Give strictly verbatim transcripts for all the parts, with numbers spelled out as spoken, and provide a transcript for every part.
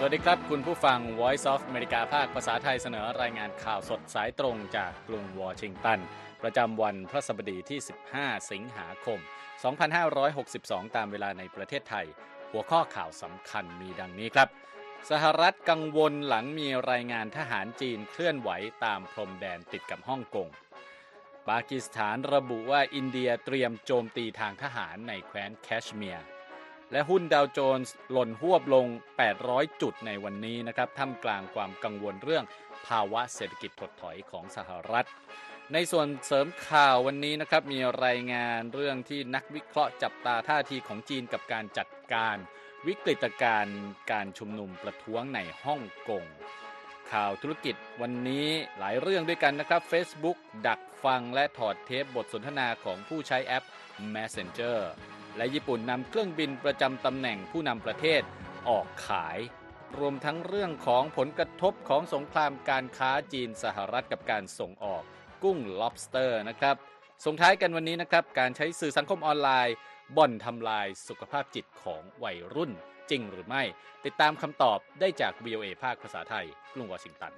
วัสดีครับคุณผู้ฟัง Voice of America ภาคภาษาไทยเสนอรายงานข่าวสดสายตรงจากกรุงวอชิงตันประจำวันพฤหัสบดีที่สิบห้าสิงหาคมสองพันห้าร้อยหกสิบสองตามเวลาในประเทศไทยหัวข้อข่าวสำคัญมีดังนี้ครับสหรัฐกังวลหลังมีรายงานทหารจีนเคลื่อนไหวตามพรมแดนติดกับฮ่องกงปากีสถานระบุว่าอินเดียเตรียมโจมตีทางทหารในแคว้นแคชเมียร์และหุ้นดาวโจนส์หล่นหวบลงแปดร้อยจุดในวันนี้นะครับท่ามกลางความกังวลเรื่องภาวะเศรษฐกิจถดถอยของสหรัฐในส่วนเสริมข่าววันนี้นะครับมีรายงานเรื่องที่นักวิเคราะห์จับตาท่าทีของจีนกับการจัดการวิกฤตการณ์การชุมนุมประท้วงในฮ่องกงข่าวธุรกิจวันนี้หลายเรื่องด้วยกันนะครับ Facebook ดักฟังและถอดเทปบทสนทนาของผู้ใช้แอป Messengerและญี่ปุ่นนำเครื่องบินประจำตำแหน่งผู้นำประเทศออกขายรวมทั้งเรื่องของผลกระทบของสงครามการค้าจีนสหรัฐกับการส่งออกกุ้ง lobster นะครับส่งท้ายกันวันนี้นะครับการใช้สื่อสังคมออนไลน์บ่อนทำลายสุขภาพจิตของวัยรุ่นจริงหรือไม่ติดตามคำตอบได้จาก วี โอ เอ ภาคภาษาไทยกรุงวอชิงตัน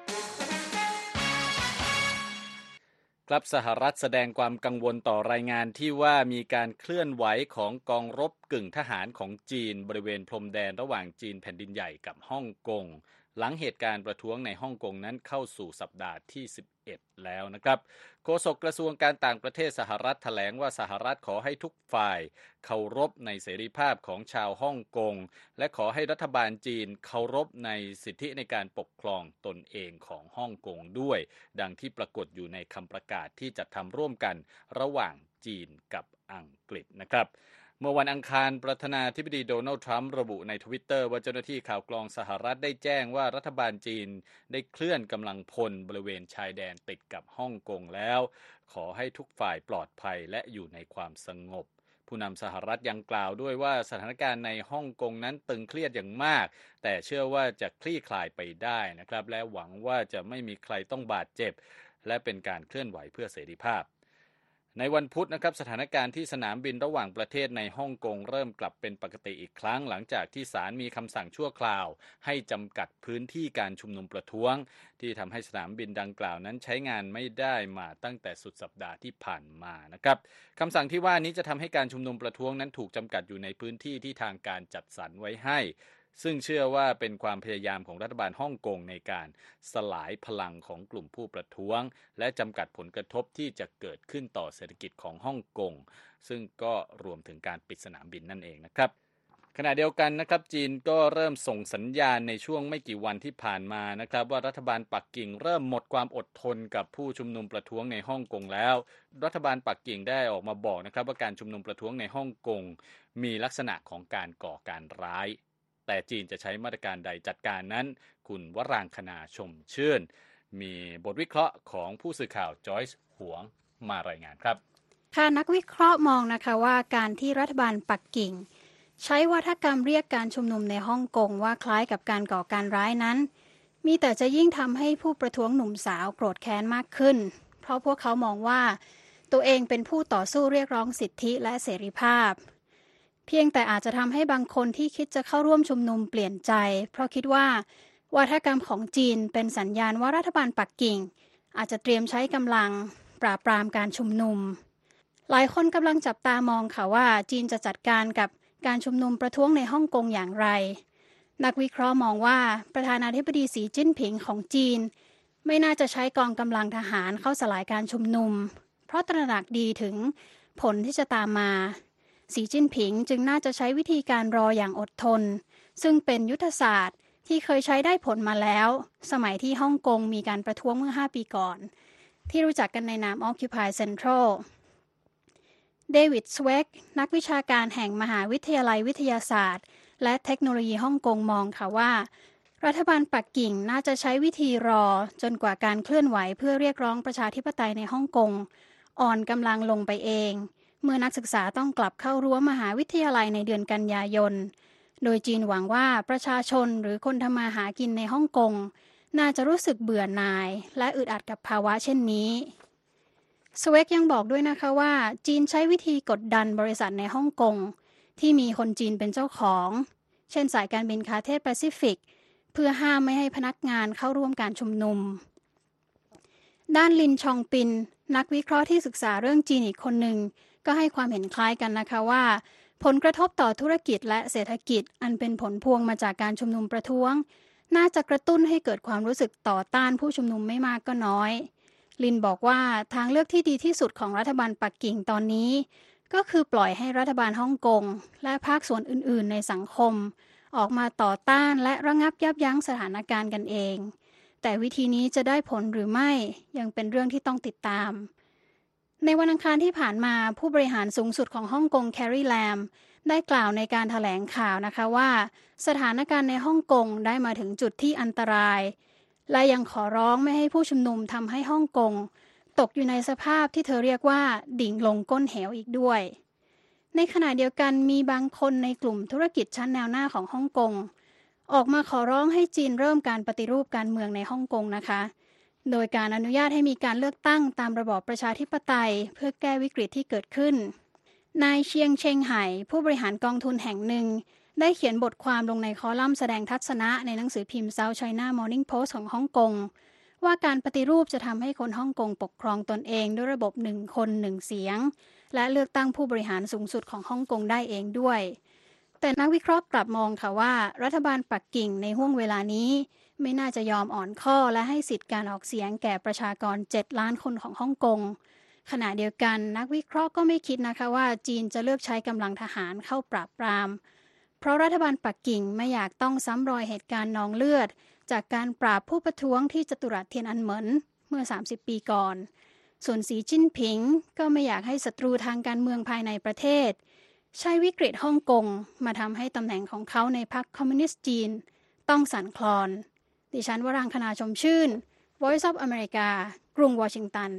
ครับสหรัฐแสดงความกังวลต่อรายงานที่ว่ามีการเคลื่อนไหวของกองรบกึ่งทหารของจีนบริเวณพรมแดนระหว่างจีนแผ่นดินใหญ่กับฮ่องกงหลังเหตุการณ์ประท้วงในฮ่องกงนั้นเข้าสู่สัปดาห์ที่สิบเอ็ดแล้วนะครับโฆษกกระทรวงการต่างประเทศสหรัฐแถลงว่าสหรัฐขอให้ทุกฝ่ายเคารพในเสรีภาพของชาวฮ่องกงและขอให้รัฐบาลจีนเคารพในสิทธิในการปกครองตนเองของฮ่องกงด้วยดังที่ปรากฏอยู่ในคำประกาศที่จัดทำร่วมกันระหว่างจีนกับอังกฤษนะครับเมื่อวันอังคารประธานาธิบดีโดนัลด์ทรัมป์ระบุใน Twitter ว่าเจ้าหน้าที่ข่าวกรองสหรัฐได้แจ้งว่ารัฐบาลจีนได้เคลื่อนกำลังพลบริเวณชายแดนติดกับฮ่องกงแล้วขอให้ทุกฝ่ายปลอดภัยและอยู่ในความสงบผู้นำสหรัฐยังกล่าวด้วยว่าสถานการณ์ในฮ่องกงนั้นตึงเครียดอย่างมากแต่เชื่อว่าจะคลี่คลายไปได้นะครับและหวังว่าจะไม่มีใครต้องบาดเจ็บและเป็นการเคลื่อนไหวเพื่อเสรีภาพในวันพุธนะครับสถานการณ์ที่สนามบินระหว่างประเทศในฮ่องกงเริ่มกลับเป็นปกติอีกครั้งหลังจากที่ศาลมีคำสั่งชั่วคราวให้จำกัดพื้นที่การชุมนุมประท้วงที่ทำให้สนามบินดังกล่าวนั้นใช้งานไม่ได้มาตั้งแต่สุดสัปดาห์ที่ผ่านมานะครับคำสั่งที่ว่านี้จะทำให้การชุมนุมประท้วงนั้นถูกจำกัดอยู่ในพื้นที่ที่ทางการจัดสรรไว้ให้ซึ่งเชื่อว่าเป็นความพยายามของรัฐบาลฮ่องกงในการสลายพลังของกลุ่มผู้ประท้วงและจำกัดผลกระทบที่จะเกิดขึ้นต่อเศรษฐกิจของฮ่องกงซึ่งก็รวมถึงการปิดสนามบินนั่นเองนะครับขณะเดียวกันนะครับจีนก็เริ่มส่งสัญญาณในช่วงไม่กี่วันที่ผ่านมานะครับว่ารัฐบาลปักกิ่งเริ่มหมดความอดทนกับผู้ชุมนุมประท้วงในฮ่องกงแล้วรัฐบาลปักกิ่งได้ออกมาบอกนะครับว่าการชุมนุมประท้วงในฮ่องกงมีลักษณะของการก่อการร้ายแต่จีนจะใช้มาตรการใดจัดการนั้นคุณวรางคณาชมชื่นมีบทวิเคราะห์ของผู้สื่อข่าวจอยส์หวงมารายงานครับค่ะนักวิเคราะห์มองนะคะว่าการที่รัฐบาลปักกิ่งใช้วาทกรรมเรียกการชุมนุมในฮ่องกงว่าคล้ายกับการก่อการร้ายนั้นมีแต่จะยิ่งทำให้ผู้ประท้วงหนุ่มสาวโกรธแค้นมากขึ้นเพราะพวกเขามองว่าตัวเองเป็นผู้ต่อสู้เรียกร้องสิทธิและเสรีภาพเพียงแต่อาจจะทำให้บางคนที่คิดจะเข้าร่วมชุมนุมเปลี่ยนใจเพราะคิดว่าวาทกรรมของจีนเป็นสัญญาณว่ารัฐบาลปักกิ่งอาจจะเตรียมใช้กำลังปราบปรามการชุมนุมหลายคนกำลังจับตามองค่ะว่าจีนจะจัดการกับการชุมนุมประท้วงในฮ่องกงอย่างไรนักวิเคราะห์มองว่าประธานาธิบดีสีจิ้นผิงของจีนไม่น่าจะใช้กองกำลังทหารเข้าสลายการชุมนุมเพราะตระหนักดีถึงผลที่จะตามมาสีจิ้นผิงจึงน่าจะใช้วิธีการรออย่างอดทนซึ่งเป็นยุทธศาสตร์ที่เคยใช้ได้ผลมาแล้วสมัยที่ฮ่องกงมีการประท้วงเมื่อห้าปีก่อนที่รู้จักกันในนาม Occupy Central เดวิด สเวกนักวิชาการแห่งมหาวิทยาลัยวิทยาศาสตร์และเทคโนโลยีฮ่องกงมองค่ะว่ารัฐบาลปักกิ่งน่าจะใช้วิธีรอจนกว่าการเคลื่อนไหวเพื่อเรียกร้องประชาธิปไตยในฮ่องกงอ่อนกำลังลงไปเองเมื่อนักศึกษาต้องกลับเข้ารั้วมหาวิทยาลัยในเดือนกันยายนโดยจีนหวังว่าประชาชนหรือคนทำมาหากินในฮ่องกงน่าจะรู้สึกเบื่อหน่ายและอึดอัดกับภาวะเช่นนี้สเวกยังบอกด้วยนะคะว่าจีนใช้วิธีกดดันบริษัทในฮ่องกงที่มีคนจีนเป็นเจ้าของเช่นสายการบินคาเทแปซิฟิกเพื่อห้ามไม่ให้พนักงานเข้าร่วมการชุมนุมด้านลินชองปินนักวิเคราะห์ที่ศึกษาเรื่องจีนอีกคนหนึ่งก็ให้ความเห็นคล้ายกันนะคะว่าผลกระทบต่อธุรกิจและเศรษฐกิจอันเป็นผลพวงมาจากการชุมนุมประท้วงน่าจะกระตุ้นให้เกิดความรู้สึกต่อต้านผู้ชุมนุมไม่มากก็น้อยลินบอกว่าทางเลือกที่ดีที่สุดของรัฐบาลปักกิ่งตอนนี้ก็คือปล่อยให้รัฐบาลฮ่องกงและภาคส่วนอื่นๆในสังคมออกมาต่อต้านและระงับยับยั้งสถานการณ์กันเองแต่วิธีนี้จะได้ผลหรือไม่ยังเป็นเรื่องที่ต้องติดตามในวันอังคารที่ผ่านมาผู้บริหารสูงสุดของฮ่องกงแครีแลมได้กล่าวในการแถลงข่าวนะคะว่าสถานการณ์ในฮ่องกงได้มาถึงจุดที่อันตรายและยังขอร้องไม่ให้ผู้ชุมนุมทำให้ฮ่องกงตกอยู่ในสภาพที่เธอเรียกว่าดิ่งลงก้นเหวอีกด้วยในขณะเดียวกันมีบางคนในกลุ่มธุรกิจชั้นแนวหน้าของฮ่องกงออกมาขอร้องให้จีนเริ่มการปฏิรูปการเมืองในฮ่องกงนะคะโดยการอนุญาตให้มีการเลือกตั้งตามระบอบประชาธิปไตยเพื่อแก้วิกฤตที่เกิดขึ้นนายเชียงเชงไห่ผู้บริหารกองทุนแห่งหนึ่งได้เขียนบทความลงในคอลัมน์แสดงทัศนะในหนังสือพิมพ์ South China Morning Post ของฮ่องกงว่าการปฏิรูปจะทำให้คนฮ่องกงปกครองตนเองด้วยระบบหนึ่งคนหนึ่งเสียงและเลือกตั้งผู้บริหารสูงสุดของฮ่องกงได้เองด้วยแต่นักวิเคราะห์กลับมองค่ะว่ารัฐบาลปักกิ่งในห้วงเวลานี้ไม่น่าจะยอมอ่อนข้อและให้สิทธิการออกเสียงแก่ประชากรเจ็ดล้านคนของฮ่องกงขณะเดียวกันนักวิเคราะห์ก็ไม่คิดนะคะว่าจีนจะเลือกใช้กำลังทหารเข้าปราบปรามเพราะรัฐบาลปักกิ่งไม่อยากต้องซ้ำรอยเหตุการณ์นองเลือดจากการปราบผู้ประท้วงที่จตุรัสเทียนอันเหมินเมื่อสามสิบปีก่อนส่วนสีจิ้นผิงก็ไม่อยากให้ศัตรูทางการเมืองภายในประเทศใช้วิกฤตฮ่องกงมาทำให้ตำแหน่งของเขาในพรรคคอมมิวนิสต์จีนต้องสั่นคลอนดิฉันวรังคณาชมชื่น Voice of America กรุงวอชิงตัน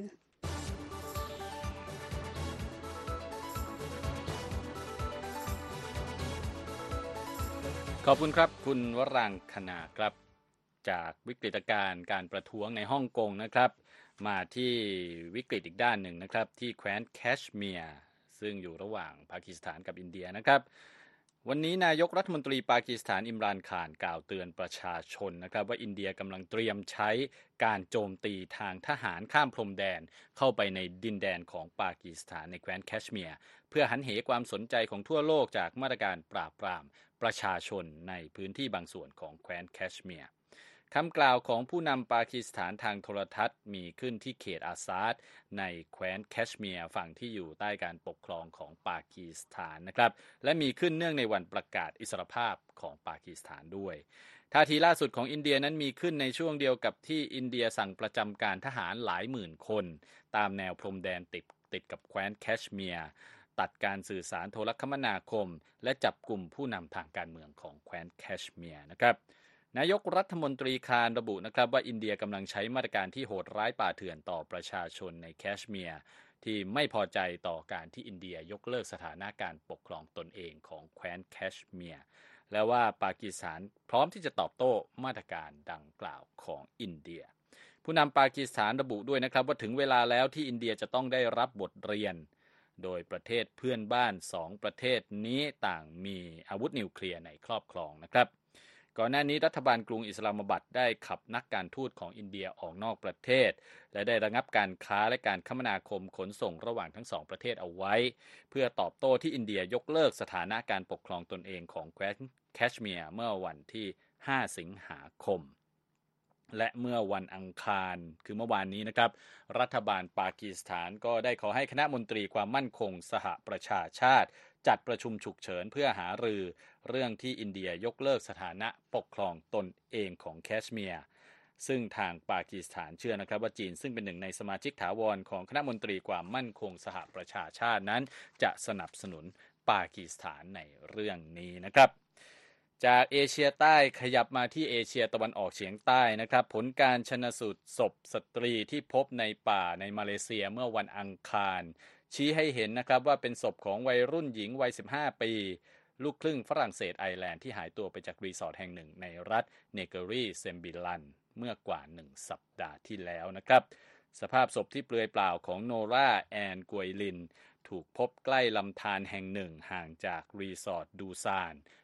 ขอบคุณครับคุณวรังคณาครับจากวิกฤตการณ์การประท้วงในฮ่องกงนะครับมาที่วิกฤตอีกด้านหนึ่งนะครับที่แคว้นแคชเมียร์ซึ่งอยู่ระหว่างปากีสถานกับอินเดียนะครับวันนี้นายกรัฐมนตรีปากีสถานอิมรานข่านกล่าวเตือนประชาชนนะครับว่าอินเดียกำลังเตรียมใช้การโจมตีทางทหารข้ามพรมแดนเข้าไปในดินแดนของปากีสถานในแคว้นแคชเมียร์เพื่อหันเหความสนใจของทั่วโลกจากมาตรการปราบปรามประชาชนในพื้นที่บางส่วนของแคว้นแคชเมียร์คำกล่าวของผู้นำปากีสถานทางโทรทัศน์มีขึ้นที่เขตอาซาดในแคว้นแคชเมียร์ฝั่งที่อยู่ใต้การปกครองของปากีสถานนะครับและมีขึ้นเนื่องในวันประกาศอิสรภาพของปากีสถานด้วยท่าทีล่าสุดของอินเดียนั้นมีขึ้นในช่วงเดียวกับที่อินเดียสั่งประจำการทหารหลายหมื่นคนตามแนวพรมแดนติดติดกับแคว้นแคชเมียร์ตัดการสื่อสารโทรคมนาคมและจับกลุ่มผู้นำทางการเมืองของแคว้นแคชเมียร์นะครับนายกรัฐมนตรีคารระบุนะครับว่าอินเดียกำลังใช้มาตรการที่โหดร้ายป่าเถื่อนต่อประชาชนในแคชเมียร์ที่ไม่พอใจต่อการที่อินเดียยกเลิกสถานะการปกครองตนเองของแคว้นแคชเมียร์และว่าปากีสถานพร้อมที่จะตอบโต้มาตรการดังกล่าวของอินเดียผู้นำปากีสถานระบุด้วยนะครับว่าถึงเวลาแล้วที่อินเดียจะต้องได้รับบทเรียนโดยประเทศเพื่อนบ้านสองประเทศนี้ต่างมีอาวุธนิวเคลียร์ในครอบครองนะครับก่อนหน้านี้รัฐบาลกรุงอิสลามบัดได้ขับนักการทูตของอินเดียออกนอกประเทศและได้ระงับการค้าและการคมนาคมขนส่งระหว่างทั้งสองประเทศเอาไว้เพื่อตอบโต้ที่อินเดียยกเลิกสถานะการปกครองตนเองของแคว้นแคชเมียร์เมื่อวันที่ห้าสิงหาคมและเมื่อวันอังคารคือเมื่อวานนี้นะครับรัฐบาลปากีสถานก็ได้ขอให้คณะมนตรีความมั่นคงสหประชาชาติจัดประชุมฉุกเฉินเพื่อหารือเรื่องที่อินเดียยกเลิกสถานะปกครองตนเองของแคชเมียร์ซึ่งทางปากีสถานเชื่อนะครับว่าจีนซึ่งเป็นหนึ่งในสมาชิกถาวรของคณะมนตรีความมั่นคงสหประชาชาตินั้นจะสนับสนุนปากีสถานในเรื่องนี้นะครับจากเอเชียใต้ขยับมาที่เอเชียตะวันออกเฉียงใต้นะครับผลการชันสูตรศพสตรีที่พบในป่าในมาเลเซียเมื่อวันอังคารชี้ให้เห็นนะครับว่าเป็นศพของวัยรุ่นหญิงวัยสิบห้าปีลูกครึ่งฝรั่งเศสไอร์แลนด์ที่หายตัวไปจากรีสอร์ทแห่งหนึ่งในรัฐเนเกอรีเซมบิลันเมื่อกว่าหนึ่งสัปดาห์ที่แล้วนะครับสภาพศพที่เปลือยเปล่าของโนราแอนกวยลินถูกพบใกล้ลำธารแห่งหนึ่งห่างจากรีสอร์ทดูซาน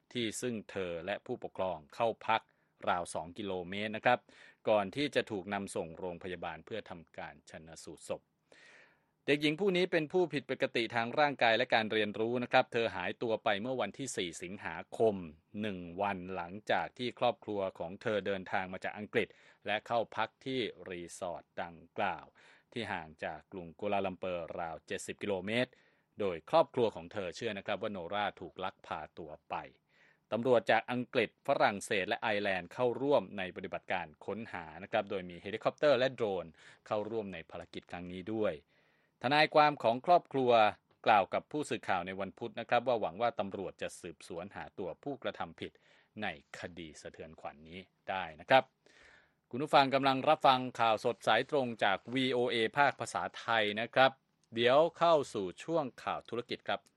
ที่ซึ่งเธอและผู้ปกครองเข้าพักราวสองกิโลเมตรนะครับก่อนที่จะถูกนำส่งโรงพยาบาลเพื่อทำการชันสูตรศพเด็กหญิงผู้นี้เป็นผู้ผิดปกติทางร่างกายและการเรียนรู้นะครับเธอหายตัวไปเมื่อวันที่สี่สิงหาคมหนึ่งวันหลังจากที่ครอบครัวของเธอเดินทางมาจากอังกฤษและเข้าพักที่รีสอร์ทดังกล่าวที่ห่างจากกรุงกัวลาลัมเปอร์ราวเจ็ดสิบกิโลเมตรโดยครอบครัวของเธอเชื่อนะครับว่าโนราถูกลักพาตัวไปตำรวจจากอังกฤษฝรั่งเศสและไอร์แลนด์เข้าร่วมในปฏิบัติการค้นหานะครับโดยมีเฮลิคอปเตอร์และโดรนเข้าร่วมในภารกิจครั้งนี้ด้วยทนายความของครอบครัวกล่าวกับผู้สื่อข่าวในวันพุธนะครับว่าหวังว่าตำรวจจะสืบสวนหาตัวผู้กระทำผิดในคดีสะเทือนขวัญ น, นี้ได้นะครับคุณผู้ฟังกำลังรับฟังข่าวสดสายตรงจาก วี โอ เอ ภาคภาษาไทยนะครับเดี๋ยวเข้าสู่ช่วงข่าวธุรกิจครับ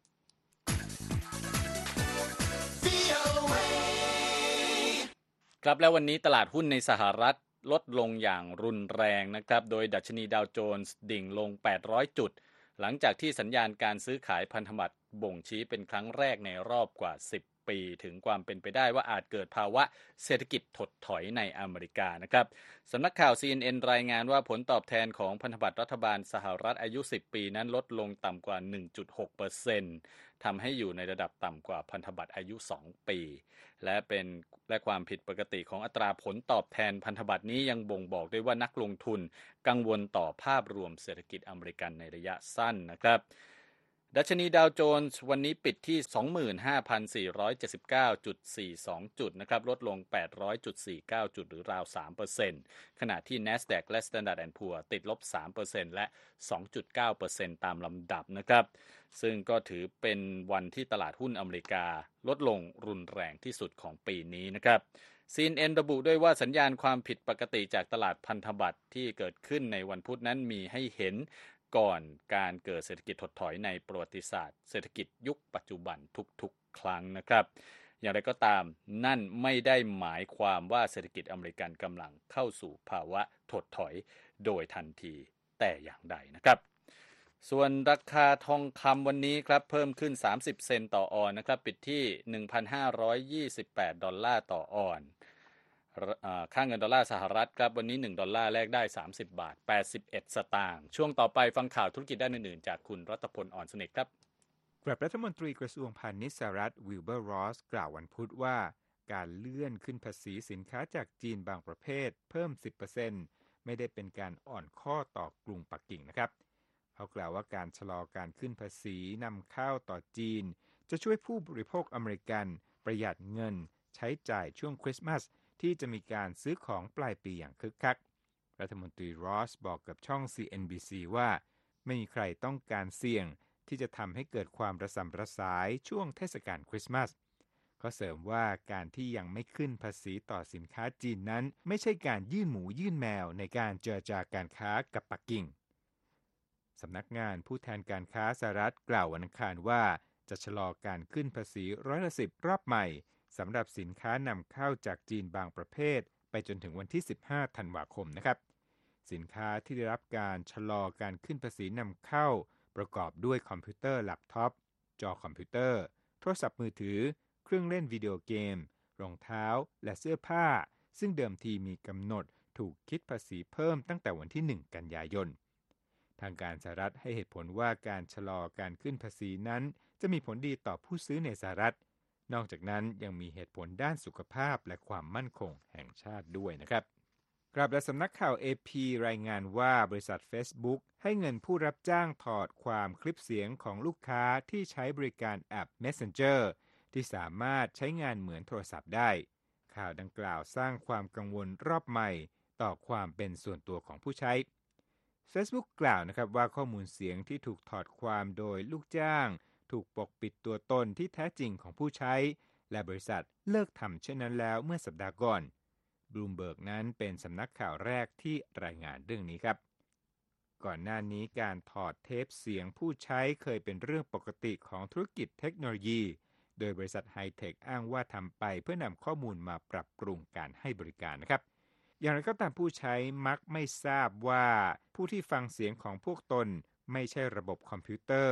ครับแล้ววันนี้ตลาดหุ้นในสหรัฐลดลงอย่างรุนแรงนะครับโดยดัชนีดาวโจนส์ดิ่งลงแปดร้อยจุดหลังจากที่สัญญาณการซื้อขายพันธบัตรบ่งชี้เป็นครั้งแรกในรอบกว่าสิบปีถึงความเป็นไปได้ว่าอาจเกิดภาวะเศรษฐกิจถดถอยในอเมริกานะครับสำนักข่าว ซี เอ็น เอ็น รายงานว่าผลตอบแทนของพันธบัตรรัฐบาลสหรัฐอายุสิบปีนั้นลดลงต่ำกว่า หนึ่งจุดหกเปอร์เซ็นต์ ทำให้อยู่ในระดับต่ำกว่าพันธบัตรอายุสองปีและเป็นและความผิดปกติของอัตราผลตอบแทนพันธบัตรนี้ยังบ่งบอกได้ว่านักลงทุนกังวลต่อภาพรวมเศรษฐกิจอเมริกันในระยะสั้นนะครับดัชนีดาวโจนส์วันนี้ปิดที่ สองหมื่นห้าพันสี่ร้อยเจ็ดสิบเก้าจุดสี่สอง จุดนะครับลดลง แปดร้อยจุดสี่เก้า จุดหรือราว สามเปอร์เซ็นต์ ขณะที่ NASDAQ และ Standard แอนด์ Poor's ติดลบ สามเปอร์เซ็นต์ และ สองจุดเก้าเปอร์เซ็นต์ ตามลำดับนะครับซึ่งก็ถือเป็นวันที่ตลาดหุ้นอเมริกาลดลงรุนแรงที่สุดของปีนี้นะครับ ซี เอ็น เอ็น ระบุด้วยว่าสัญญาณความผิดปกติจากตลาดพันธบัตรที่เกิดขึ้นในวันพุธนั้นมีให้เห็นก่อนการเกิดเศรษฐกิจถดถอยในประวัติศาสตร์เศรษฐกิจยุคปัจจุบันทุกๆครั้งนะครับอย่างไรก็ตามนั่นไม่ได้หมายความว่าเศรษฐกิจอเมริกันกำลังเข้าสู่ภาวะถดถอยโดยทันทีแต่อย่างใดนะครับส่วนราคาทองคำวันนี้ครับเพิ่มขึ้นสามสิบเซนต์ต่อออนซ์นะครับปิดที่ หนึ่งพันห้าร้อยยี่สิบแปด ดอลลาร์ต่อออนซ์ค่าเงินดอลลาร์สหรัฐครับวันนี้หนึ่งดอลลาร์แลกได้สามสิบบาทแปดสิบเอ็ดสตางค์ช่วงต่อไปฟังข่าวธุรกิจด้านอื่นๆจากคุณรัตพลอ่อนสนิทครับกลับรัฐมนตรีกระทรวงพาณิชย์สหรัฐวิลเบอร์รอสกล่าววันพุธว่าการเลื่อนขึ้นภาษีสินค้าจากจีนบางประเภทเพิ่ม สิบเปอร์เซ็นต์ ไม่ได้เป็นการอ่อนข้อต่อกรุงปักกิ่งนะครับเขากล่าวว่าการชะลอการขึ้นภาษีนำเข้าต่อจีนจะช่วยผู้บริโภคอเมริกันประหยัดเงินใช้จ่ายช่วงคริสต์มาสที่จะมีการซื้อของปลายปีอย่างคึกคักรัฐมนตรีรอสบอกกับช่อง ซี เอ็น บี ซี ว่าไม่มีใครต้องการเสี่ยงที่จะทำให้เกิดความระสำระสายช่วงเทศกาลคริสต์มาสเขาเสริมว่าการที่ยังไม่ขึ้นภาษีต่อสินค้าจีนนั้นไม่ใช่การยื่นหมูยื่นแมวในการเจรจาการค้ากับปักกิ่งสำนักงานผู้แทนการค้าสหรัฐกล่าววันอังคารว่าจะชะลอการขึ้นภาษีร้อยละสิบรอบใหม่สำหรับสินค้านำเข้าจากจีนบางประเภทไปจนถึงวันที่สิบห้าธันวาคมนะครับสินค้าที่ได้รับการชะลอการขึ้นภาษีนำเข้าประกอบด้วยคอมพิวเตอร์แล็ปท็อปจอคอมพิวเตอร์โทรศัพท์มือถือเครื่องเล่นวิดีโอเกมรองเท้าและเสื้อผ้าซึ่งเดิมทีมีกำหนดถูกคิดภาษีเพิ่มตั้งแต่วันที่หนึ่งกันยายนทางการสหรัฐให้เหตุผลว่าการชะลอการขึ้นภาษีนั้นจะมีผลดีต่อผู้ซื้อในสหรัฐนอกจากนั้นยังมีเหตุผลด้านสุขภาพและความมั่นคงแห่งชาติด้วยนะครับกลับและสำนักข่าว เอ พี รายงานว่าบริษัท Facebook ให้เงินผู้รับจ้างถอดความคลิปเสียงของลูกค้าที่ใช้บริการแอป Messenger ที่สามารถใช้งานเหมือนโทรศัพท์ได้ข่าวดังกล่าวสร้างความกังวลรอบใหม่ต่อความเป็นส่วนตัวของผู้ใช้ Facebook กล่าวนะครับว่าข้อมูลเสียงที่ถูกถอดความโดยลูกจ้างถูกปกปิดตัวตนที่แท้จริงของผู้ใช้และบริษัทเลิกทำเช่นนั้นแล้วเมื่อสัปดาห์ก่อนบลูมเบิร์กนั้นเป็นสำนักข่าวแรกที่รายงานเรื่องนี้ครับก่อนหน้านี้การถอดเทปเสียงผู้ใช้เคยเป็นเรื่องปกติของธุรกิจเทคโนโลยีโดยบริษัทไฮเทคอ้างว่าทำไปเพื่อนำข้อมูลมาปรับปรุงการให้บริการนะครับอย่างไรก็ตามผู้ใช้มักไม่ทราบว่าผู้ที่ฟังเสียงของพวกตนไม่ใช่ระบบคอมพิวเตอร์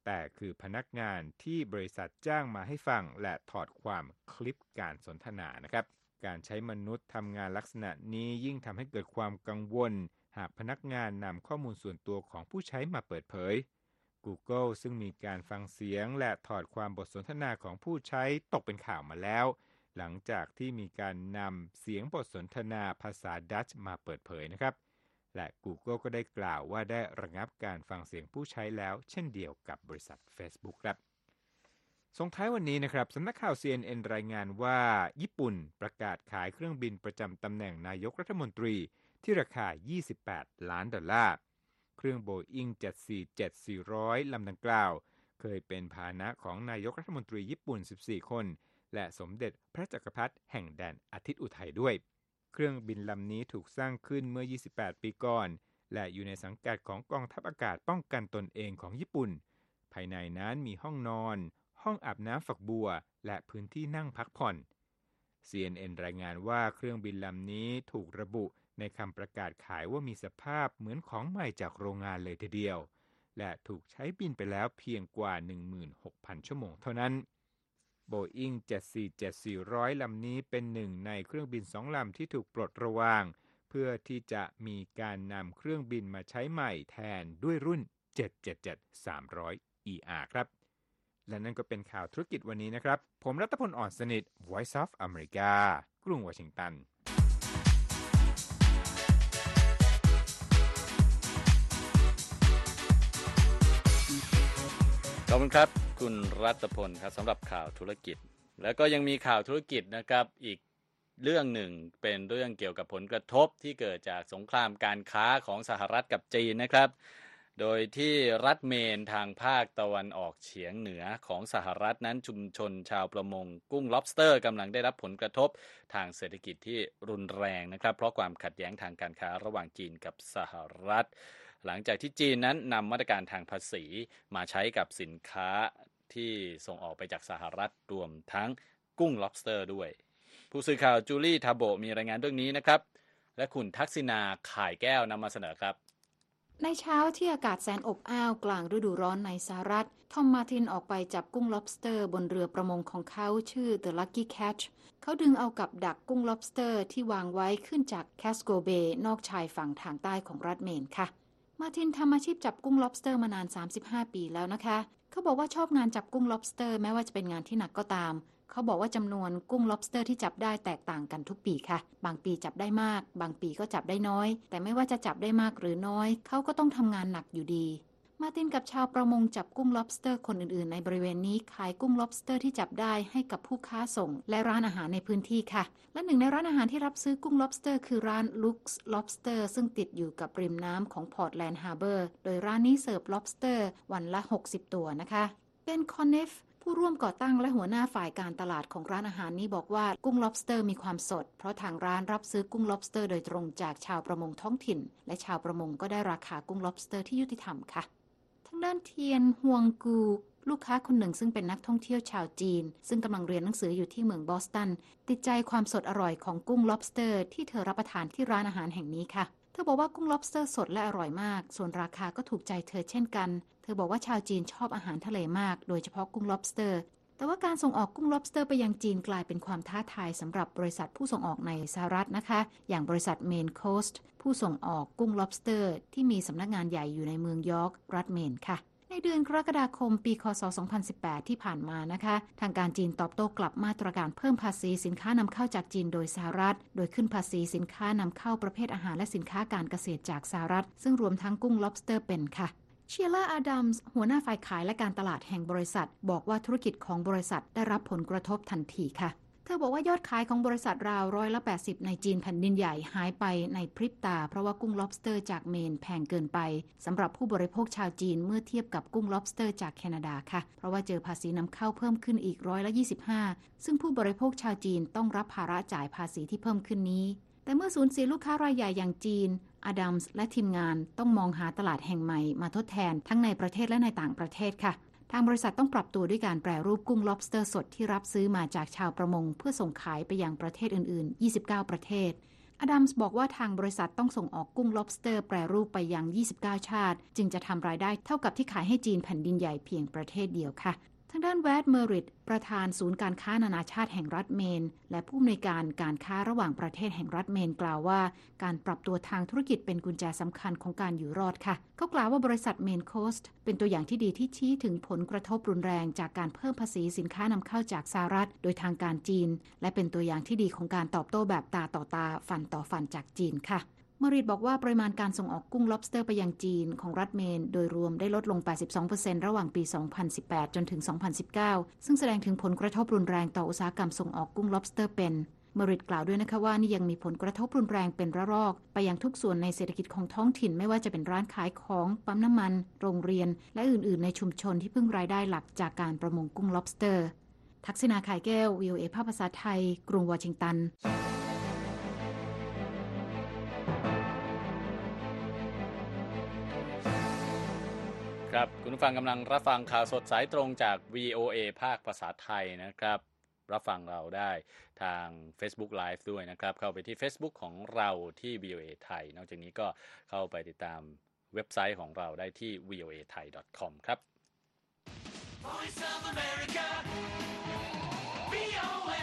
แต่คือพนักงานที่บริษัทจ้างมาให้ฟังและถอดความคลิปการสนทนานะครับการใช้มนุษย์ทำงานลักษณะนี้ยิ่งทำให้เกิดความกังวลหากพนักงานนำข้อมูลส่วนตัวของผู้ใช้มาเปิดเผย Google ซึ่งมีการฟังเสียงและถอดความบทสนทนาของผู้ใช้ตกเป็นข่าวมาแล้วหลังจากที่มีการนำเสียงบทสนทนาภาษาดัตช์มาเปิดเผยนะครับและ Google ก็ได้กล่าวว่าได้ระงับการฟังเสียงผู้ใช้แล้วเช่นเดียวกับบริษัท Facebook ครับส่งท้ายวันนี้นะครับสำนักข่าว ซี เอ็น เอ็น รายงานว่าญี่ปุ่นประกาศขายเครื่องบินประจำตำแหน่งนายกรัฐมนตรีที่ราคายี่สิบแปดล้านดอลลาร์เครื่อง Boeing เจ็ดสี่เจ็ด สี่ร้อย ลำดังกล่าวเคยเป็นพาหนะของนายกรัฐมนตรีญี่ปุ่นสิบสี่คนและสมเด็จพระจักรพรรดิแห่งแดนอาทิตย์อุทัยด้วยเครื่องบินลำนี้ถูกสร้างขึ้นเมื่อยี่สิบแปดปีก่อนและอยู่ในสังกัดของกองทัพอากาศป้องกันตนเองของญี่ปุ่นภายในนั้นมีห้องนอนห้องอาบน้ำฝักบัวและพื้นที่นั่งพักผ่อน ซี เอ็น เอ็น รายงานว่าเครื่องบินลำนี้ถูกระบุในคำประกาศขายว่ามีสภาพเหมือนของใหม่จากโรงงานเลยทีเดียวและถูกใช้บินไปแล้วเพียงกว่า หนึ่งหมื่นหกพัน ชั่วโมงเท่านั้น Boeing เจ็ดสี่เจ็ด สี่ร้อย ลำนี้เป็นหนึ่งในเครื่องบินสองลำที่ถูกปลดระวางเพื่อที่จะมีการนำเครื่องบินมาใช้ใหม่แทนด้วยรุ่น เจ็ดเจ็ดเจ็ด สามร้อย อี อาร์ ครับและนั่นก็เป็นข่าวธุรกิจวันนี้นะครับผมรัตพล อ่อนสนิท Voice of America กรุงวอชิงตันขอบคุณครับคุณรัตพลครับสำหรับข่าวธุรกิจแล้วก็ยังมีข่าวธุรกิจนะครับอีกเรื่องหนึ่งเป็นเรื่องเกี่ยวกับผลกระทบที่เกิดจากสงครามการค้าของสหรัฐกับจีนนะครับโดยที่รัฐเมนทางภาคตะวันออกเฉียงเหนือของสหรัฐนั้นชุมชนชาวประมงกุ้ง lobster กำลังได้รับผลกระทบทางเศรษฐกิจที่รุนแรงนะครับเพราะความขัดแย้งทางการค้าระหว่างจีนกับสหรัฐหลังจากที่จีนนั้นนำมาตรการทางภาษีมาใช้กับสินค้าที่ส่งออกไปจากสหรัฐรวมทั้งกุ้ง lobster ด้วยผู้สื่อข่าวจูลี่ทาโบมีรายงานเรื่องนี้นะครับและคุณทักษิณาข่ายแก้วนำมาเสนอครับในเช้าที่อากาศแสนอบอ้าวกลางฤดูร้อนในสหรัฐทอมมาร์ตินออกไปจับกุ้ง lobster บนเรือประมงของเขาชื่อ The Lucky Catch เขาดึงเอากับดักกุ้ง lobster ที่วางไว้ขึ้นจาก Casco Bay นอกชายฝั่งทางใต้ของรัฐเมนค่ะมาร์ตินทำอาชีพจับกุ้ง lobster มานานสามสิบห้าปีแล้วนะคะเขาบอกว่าชอบงานจับกุ้ง lobster แม้ว่าจะเป็นงานที่หนักก็ตามเขาบอกว่าจำนวนกุ้ง lobster ที่จับได้แตกต่างกันทุกปีค่ะบางปีจับได้มากบางปีก็จับได้น้อยแต่ไม่ว่าจะจับได้มากหรือน้อยเขาก็ต้องทำงานหนักอยู่ดีมาร์ตินกับชาวประมงจับกุ้ง lobster คนอื่นๆในบริเวณนี้ขายกุ้ง lobster ที่จับได้ให้กับผู้ค้าส่งและร้านอาหารในพื้นที่ค่ะและหนึ่งในร้านอาหารที่รับซื้อกุ้ง lobster คือร้าน Lux Lobster ซึ่งติดอยู่กับริมน้ำของ Portland Harbor โดยร้านนี้เสิร์ฟ lobster วันละหกสิบตัวนะคะเป็นคอนเนฟผู้ร่วมก่อตั้งและหัวหน้าฝ่ายการตลาดของร้านอาหารนี้บอกว่ากุ้ง lobster มีความสดเพราะทางร้านรับซื้อกุ้ง lobster โดยตรงจากชาวประมงท้องถิ่นและชาวประมงก็ได้ราคากุ้ง lobster ที่ยุติธรรมค่ะทางด้านเทียนฮวงกูลูกค้าคนหนึ่งซึ่งเป็นนักท่องเที่ยวชาวจีนซึ่งกำลังเรียนหนังสืออยู่ที่เมืองบอสตันติดใจความสดอร่อยของกุ้ง lobster ที่เธอรับประทานที่ร้านอาหารแห่งนี้ค่ะเธอบอกว่ากุ้ง lobster สดและอร่อยมากส่วนราคาก็ถูกใจเธอเช่นกันเธอบอกว่าชาวจีนชอบอาหารทะเลมากโดยเฉพาะกุ้ง lobster แต่ว่าการส่งออกกุ้ง lobster ไปยังจีนกลายเป็นความท้าทายสำหรับบริษัทผู้ส่งออกในสหรัฐนะคะอย่างบริษัท Main Coast ผู้ส่งออกกุ้ง lobster ที่มีสำนักงานใหญ่อยู่ในเมืองยอร์กรัฐเมนค่ะในเดือนกรกฎาคมปีคศสองพันสิบแปดที่ผ่านมานะคะทางการจีนตอบโต้กลับมาตรการเพิ่มภาษีสินค้านำเข้าจากจีนโดยสหรัฐโดยขึ้นภาษีสินค้านำเข้าประเภทอาหารและสินค้าการเกษตรจากสหรัฐซึ่งรวมทั้งกุ้ง lobster เป็นค่ะเชียร่า อาดัมส์หัวหน้าฝ่ายขายและการตลาดแห่งบริษัทบอกว่าธุรกิจของบริษัทได้รับผลกระทบทันทีค่ะเธอบอกว่ายอดขายของบริษัทราวร้อยละแปดสิบในจีนแผ่นดินใหญ่หายไปในพริบตาเพราะว่ากุ้ง lobster จากเมนแพงเกินไปสำหรับผู้บริโภคชาวจีนเมื่อเทียบกับกุ้ง lobster จากแคนาดาค่ะเพราะว่าเจอภาษีนำเข้าเพิ่มขึ้นอีกร้อยละยี่สิบห้าซึ่งผู้บริโภคชาวจีนต้องรับภาระจ่ายภาษีที่เพิ่มขึ้นนี้แต่เมื่อสูญเสียลูกค้ารายใหญ่อย่างจีนอดัมส์และทีมงานต้องมองหาตลาดแห่งใหม่มาทดแทนทั้งในประเทศและในต่างประเทศค่ะทางบริษัทต้องปรับตัวด้วยการแปรรูปกุ้ง lobster สดที่รับซื้อมาจากชาวประมงเพื่อส่งขายไปยังประเทศอื่นๆยี่สิบเก้าประเทศอดัมส์บอกว่าทางบริษัทต้องส่งออกกุ้ง lobster แปรรูปไปยังยี่สิบเก้าชาติจึงจะทำรายได้เท่ากับที่ขายให้จีนแผ่นดินใหญ่เพียงประเทศเดียวค่ะทางด้านแวดเมอริตประธานศูนย์การค้านานาชาติแห่งรัฐเมนและผู้อำนวยการการค้าระหว่างประเทศแห่งรัฐเมนกล่าวว่าการปรับตัวทางธุรกิจเป็นกุญแจสำคัญของการอยู่รอดค่ะเขากล่าวว่าบริษัทเมนโคสต์เป็นตัวอย่างที่ดีที่ชี้ถึงผลกระทบรุนแรงจากการเพิ่มภาษีสินค้านำเข้าจากสหรัฐโดยทางการจีนและเป็นตัวอย่างที่ดีของการตอบโต้แบบตาต่อตาฟันต่อฟันจากจีนค่ะมอริดบอกว่าปริมาณการส่งออกกุ้ง lobster ไปยังจีนของรัฐเมนโดยรวมได้ลดลง แปดสิบสองเปอร์เซ็นต์ ระหว่างปี สองพันสิบแปด จนถึง สองพันสิบเก้า ซึ่งแสดงถึงผลกระทบรุนแรงต่ออุตสาหกรรมส่งออกกุ้ง lobster เป็นมอริดกล่าวด้วยนะคะว่านี่ยังมีผลกระทบรุนแรงเป็นระลอกไปยังทุกส่วนในเศรษฐกิจของท้องถิ่นไม่ว่าจะเป็นร้านขายของปั๊มน้ำมันโรงเรียนและอื่นๆในชุมชนที่พึ่งรายได้หลักจากการประมงกุ้ง lobster ทักษิณา ข่ายแก้ว วี โอ เอ ภาคภาษาไทยกรุงวอชิงตันครับคุณผู้ฟังกำลังรับฟังข่าวสดสายตรงจาก วี โอ เอ ภาคภาษาไทยนะครับรับฟังเราได้ทาง Facebook Live ด้วยนะครับเข้าไปที่ Facebook ของเราที่ วี โอ เอ ไทยนอกจากนี้ก็เข้าไปติดตามเว็บไซต์ของเราได้ที่ วี โอ เอ ไทย ดอท คอม ครับ Voice of America วี โอ เอ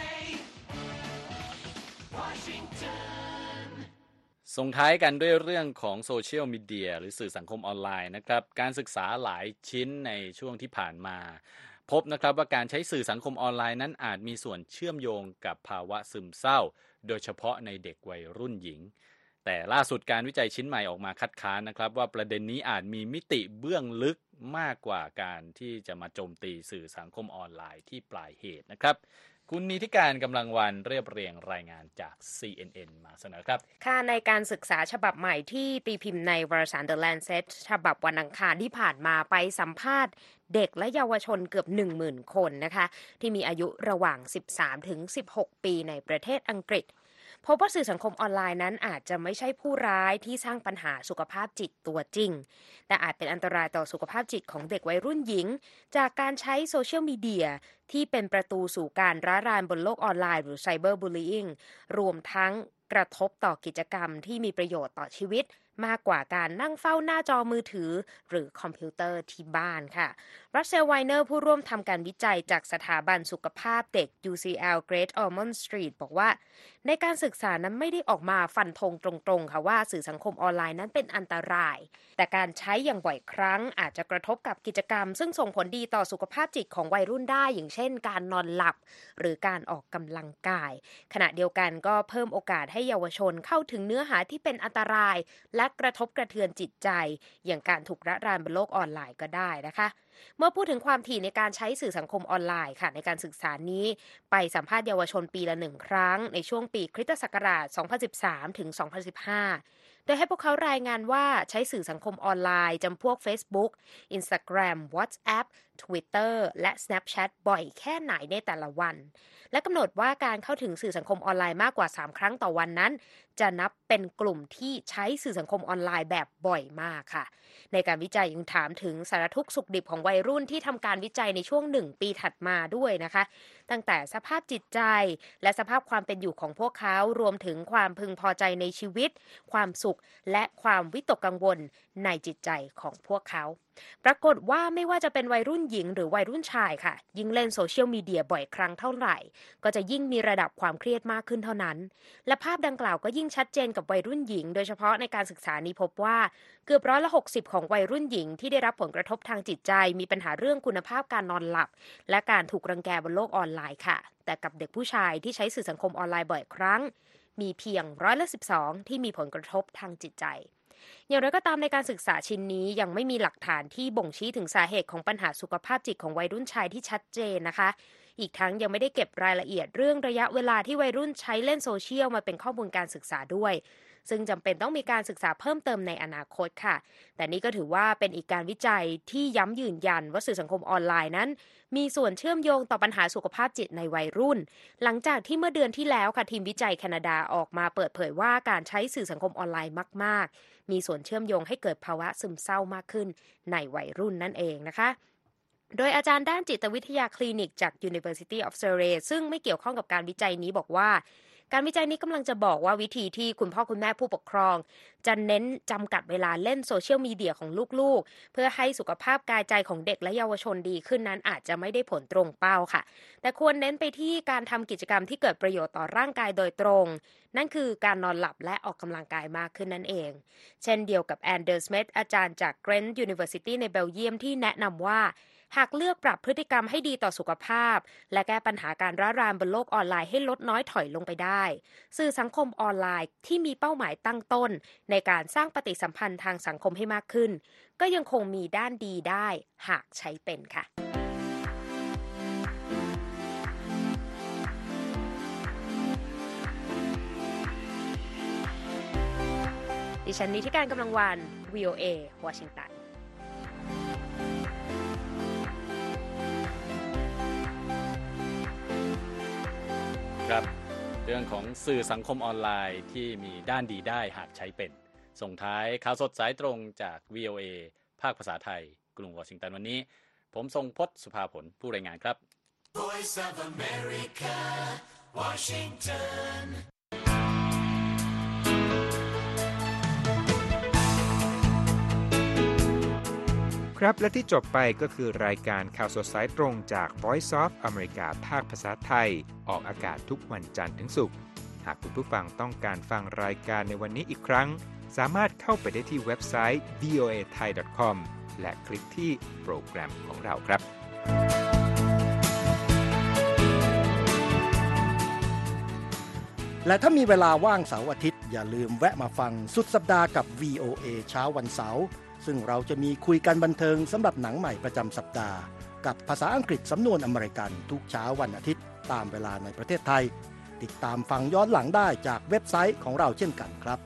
Washingtonส่งท้ายกันด้วยเรื่องของโซเชียลมีเดียหรือสื่อสังคมออนไลน์นะครับการศึกษาหลายชิ้นในช่วงที่ผ่านมาพบนะครับว่าการใช้สื่อสังคมออนไลน์นั้นอาจมีส่วนเชื่อมโยงกับภาวะซึมเศร้าโดยเฉพาะในเด็กวัยรุ่นหญิงแต่ล่าสุดการวิจัยชิ้นใหม่ออกมาคัดค้านนะครับว่าประเด็นนี้อาจมีมิติเบื้องลึกมากกว่าการที่จะมาโจมตีสื่อสังคมออนไลน์ที่ปลายเหตุนะครับคุณนิติการกำลังวันเรียบเรียงรายงานจาก ซี เอ็น เอ็น มาเสนอครับค่ะในการศึกษาฉบับใหม่ที่ตีพิมพ์ในวารสาร The Lancet ฉบับวันอังคารที่ผ่านมาไปสัมภาษณ์เด็กและเยาวชนเกือบ หนึ่งหมื่น คนนะคะที่มีอายุระหว่าง สิบสามถึงสิบหก ปีในประเทศอังกฤษพบว่าสื่อสังคมออนไลน์นั้นอาจจะไม่ใช่ผู้ร้ายที่สร้างปัญหาสุขภาพจิตตัวจริงแต่อาจเป็นอันตรายต่อสุขภาพจิตของเด็กวัยรุ่นหญิงจากการใช้โซเชียลมีเดียที่เป็นประตูสู่การร้ารานบนโลกออนไลน์หรือไซเบอร์บูลลี่อิงรวมทั้งกระทบต่อกิจกรรมที่มีประโยชน์ต่อชีวิตมากกว่าการนั่งเฝ้าหน้าจอมือถือหรือคอมพิวเตอร์ที่บ้านค่ะรัสเซล ไวเนอร์ผู้ร่วมทำการวิจัยจากสถาบันสุขภาพเด็ก ยู ซี แอล Great Ormond Street บอกว่าในการศึกษานั้นไม่ได้ออกมาฟันธงตรงๆค่ะว่าสื่อสังคมออนไลน์นั้นเป็นอันตรายแต่การใช้อย่างบ่อยครั้งอาจจะกระทบกับกิจกรรมซึ่งส่งผลดีต่อสุขภาพจิตของวัยรุ่นได้อย่างเช่นการนอนหลับหรือการออกกำลังกายขณะเดียวกันก็เพิ่มโอกาสให้เยาวชนเข้าถึงเนื้อหาที่เป็นอันตรายและกระทบกระเทือนจิตใจอย่างการถูกระรานบนโลกออนไลน์ก็ได้นะคะเมื่อพูดถึงความถี่ในการใช้สื่อสังคมออนไลน์ค่ะในการศึกษานี้ไปสัมภาษณ์เยาวชนปีละหนึ่งครั้งในช่วงปีคริสตศักราช สองพันสิบสาม ถึง สองพันสิบห้า โดยให้พวกเขารายงานว่าใช้สื่อสังคมออนไลน์จำพวก Facebook Instagram WhatsApp Twitter และ Snapchat บ่อยแค่ไหนในแต่ละวันและกำหนดว่าการเข้าถึงสื่อสังคมออนไลน์มากกว่าสามครั้งต่อวันนั้นจะนับเป็นกลุ่มที่ใช้สื่อสังคมออนไลน์แบบบ่อยมากค่ะในการวิจัยยังถามถึงสารทุกข์สุขดิบของวัยรุ่นที่ทำการวิจัยในช่วงหนึ่งปีถัดมาด้วยนะคะตั้งแต่สภาพจิตใจและสภาพความเป็นอยู่ของพวกเขารวมถึงความพึงพอใจในชีวิตความสุขและความวิตกกังวลในจิตใจของพวกเขาปรากฏว่าไม่ว่าจะเป็นวัยรุ่นหญิงหรือวัยรุ่นชายค่ะยิ่งเล่นโซเชียลมีเดียบ่อยครั้งเท่าไหร่ก็จะยิ่งมีระดับความเครียดมากขึ้นเท่านั้นและภาพดังกล่าวก็ยิ่งชัดเจนกับวัยรุ่นหญิงโดยเฉพาะในการศึกษานี้พบว่าเกือบร้อยละหกสิบของวัยรุ่นหญิงที่ได้รับผลกระทบทางจิตใจมีปัญหาเรื่องคุณภาพการนอนหลับและการถูกรังแกบนโลกออนไลน์ค่ะแต่กับเด็กผู้ชายที่ใช้สื่อสังคมออนไลน์บ่อยครั้งมีเพียงร้อยละสิบสองที่มีผลกระทบทางจิตใจอย่างไรก็ตามในการศึกษาชิ้นนี้ยังไม่มีหลักฐานที่บ่งชี้ถึงสาเหตุของปัญหาสุขภาพจิตของวัยรุ่นชายที่ชัดเจนนะคะอีกทั้งยังไม่ได้เก็บรายละเอียดเรื่องระยะเวลาที่วัยรุ่นใช้เล่นโซเชียลมาเป็นข้อมูลการศึกษาด้วยซึ่งจำเป็นต้องมีการศึกษาเพิ่มเติมในอนาคตค่ะแต่นี่ก็ถือว่าเป็นอีกการวิจัยที่ย้ำยืนยันว่าสื่อสังคมออนไลน์นั้นมีส่วนเชื่อมโยงต่อปัญหาสุขภาพจิตในวัยรุ่นหลังจากที่เมื่อเดือนที่แล้วค่ะทีมวิจัยแคนาดาออกมาเปิดเผยว่าการใช้สื่อสังคมออนไลน์มากๆมีส่วนเชื่อมโยงให้เกิดภาวะซึมเศร้ามากขึ้นในวัยรุ่นนั่นเองนะคะโดยอาจารย์ด้านจิตวิทยาคลินิกจาก University of Surrey ซึ่งไม่เกี่ยวข้องกับการวิจัยนี้บอกว่าการวิจัยนี้กำลังจะบอกว่าวิธีที่คุณพ่อคุณแม่ผู้ปกครองจะเน้นจำกัดเวลาเล่นโซเชียลมีเดียของลูกๆเพื่อให้สุขภาพกายใจของเด็กและเยาวชนดีขึ้นนั้นอาจจะไม่ได้ผลตรงเป้าค่ะแต่ควรเน้นไปที่การทำกิจกรรมที่เกิดประโยชน์ต่อร่างกายโดยตรงนั่นคือการนอนหลับและออกกำลังกายมากขึ้นนั่นเองเช่นเดียวกับแอนเดอร์สเมธอาจารย์จาก Ghent University ในเบลเยียมที่แนะนำว่าหากเลือกปรับพฤติกรรมให้ดีต่อสุขภาพและแก้ปัญหาการร่ารานบนโลกออนไลน์ให้ลดน้อยถอยลงไปได้สื่อสังคมออนไลน์ที่มีเป้าหมายตั้งต้นในการสร้างปฏิสัมพันธ์ทางสังคมให้มากขึ้นก็ยังคงมีด้านดีได้หากใช้เป็นค่ะดิฉันนิติการกำลังวัน วี โอ เอ วอชิงตันครับเรื่องของสื่อสังคมออนไลน์ที่มีด้านดีได้หากใช้เป็นส่งท้ายข่าวสดสายตรงจาก วี โอ เอ ภาคภาษาไทยกรุงวอชิงตันวันนี้ผมทรงพจน์สุภาผลผู้รายงานครับ Voice of America Washington ครับและที่จบไปก็คือรายการข่าวสดสายตรงจาก Voice of America ภาคภาษาไทยออกอากาศทุกวันจันทร์ถึงศุกร์หากคุณผู้ฟังต้องการฟังรายการในวันนี้อีกครั้งสามารถเข้าไปได้ที่เว็บไซต์ วี โอ เอ ไทย ดอท คอม และคลิกที่โปรแกรมของเราครับและถ้ามีเวลาว่างเสาร์อาทิตย์อย่าลืมแวะมาฟังสุดสัปดาห์กับ วี โอ เอ เช้าวันเสาร์ซึ่งเราจะมีคุยกันบันเทิงสำหรับหนังใหม่ประจำสัปดาห์กับภาษาอังกฤษสำนวนอเมริกันทุกเช้าวันอาทิตย์ตามเวลาในประเทศไทยติดตามฟังย้อนหลังได้จากเว็บไซต์ของเราเช่นกันครับ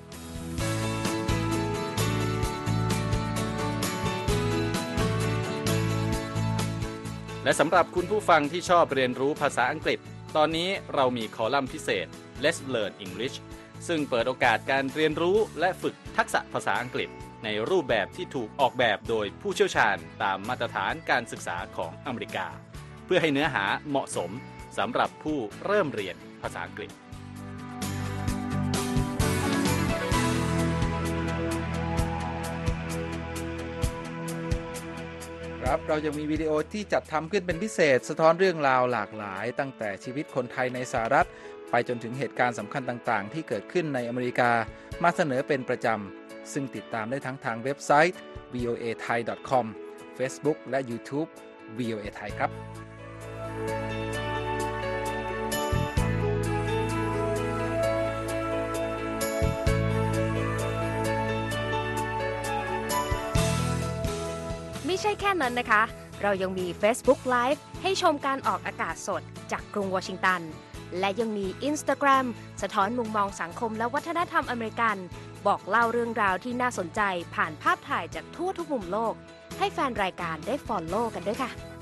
และสำหรับคุณผู้ฟังที่ชอบเรียนรู้ภาษาอังกฤษตอนนี้เรามีคอลัมน์พิเศษ Let's Learn English ซึ่งเปิดโอกาสการเรียนรู้และฝึกทักษะภาษาอังกฤษในรูปแบบที่ถูกออกแบบโดยผู้เชี่ยวชาญตามมาตรฐานการศึกษาของอเมริกาเพื่อให้เนื้อหาเหมาะสมสำหรับผู้เริ่มเรียนภาษาอังกฤษครับเรายังมีวิดีโอที่จัดทำขึ้นเป็นพิเศษสะท้อนเรื่องราวหลากหลายตั้งแต่ชีวิตคนไทยในสหรัฐไปจนถึงเหตุการณ์สำคัญต่างๆที่เกิดขึ้นในอเมริกามาเสนอเป็นประจำซึ่งติดตามได้ทั้งทางเว็บไซต์ วี โอ เอ ไทย ดอท คอม Facebook และ YouTube วี โอ เอ ไทยครับไม่ใช่แค่นั้นนะคะเรายังมี Facebook Live ให้ชมการออกอากาศสดจากกรุงวอชิงตันและยังมี Instagram สะท้อนมุมมองสังคมและวัฒนธรรมอเมริกันบอกเล่าเรื่องราวที่น่าสนใจผ่านภาพถ่ายจากทั่วทุกมุมโลกให้แฟนรายการได้ follow กันด้วยค่ะ